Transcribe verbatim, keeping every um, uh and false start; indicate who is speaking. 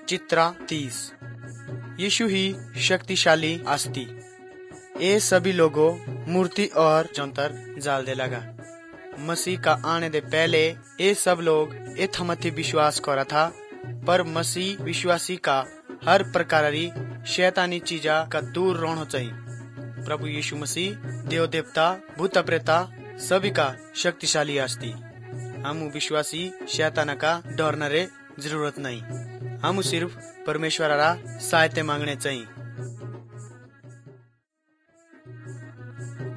Speaker 1: चित्रा तीस। यीशु ही शक्तिशाली आस्ती। ये सभी लोगों मूर्ति और जंतर जाल दे लगा। मसीह का आने दे पहले ये सब लोग ए थमथी विश्वास करा था, पर मसीह विश्वासी का हर प्रकार री शैतानी चीजा का दूर रहना चाहिए। प्रभु यीशु मसीह देव देवता भूत प्रेता सभी का शक्तिशाली आस्ती। हम विश्वासी शैतान का डरने रे जरूरत नहीं। हम सिर्फ परमेश्वर रा सहायता मांगने चाहिए।